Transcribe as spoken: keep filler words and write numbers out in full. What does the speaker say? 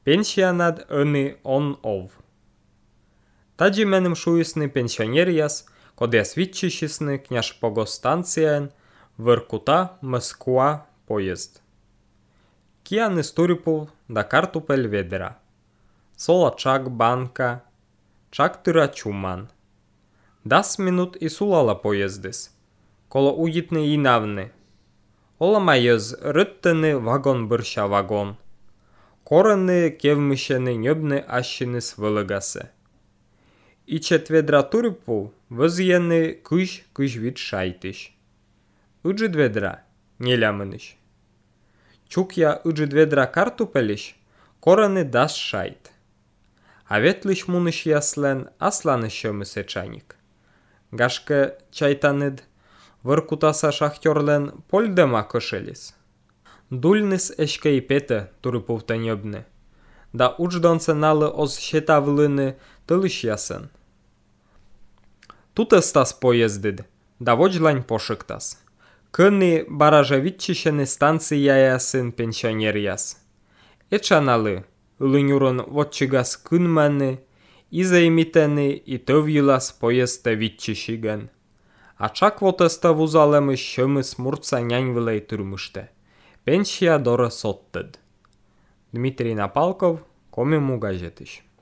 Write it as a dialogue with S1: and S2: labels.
S1: Pensja nad öny on ov. Tadzi menem szujsny pensionerias, kodias witchisisny kniaż pogostancien, Воркута, Москва, поезд. Киан историпул да картупель ведра. Сола чак банка, чак тыра чуман. Дас минут и сулала поездис. Коло угитны и навны. Ола майыз рыттыны вагон бырша вагон. Корыны кевмышены нёбны ащыныс вылыгасы. И четведра турипу вызьены кыш кыш вид шайтыш. Ыджид ведра, не лямыныш. Чук я ыджид ведра картупелиш, корыны дас шайт. А ветлыш муныш яслен асланы шөмысе чайник. Гашка чайтаныд, Воркутаса шахтёрлен польдема кышелис. Дульныс эшкей пете турыпувта нёбны. Да удждонце налы оз щетавлыны тылыш ясын. Тут стас поездыд, да воджлань пошыктас. Кыны баражавитчишены станции яясын пенсионер яс. Эчаналы, ылынюрын вотчигас кынманы, изаимитены и төвйылас поезда витчишиген. А чак вотеста вузалемы шөмыс мурца няньвылай турмышты. Пенсия дора соттыд. Дмитрий Напалков, Комему газетыш.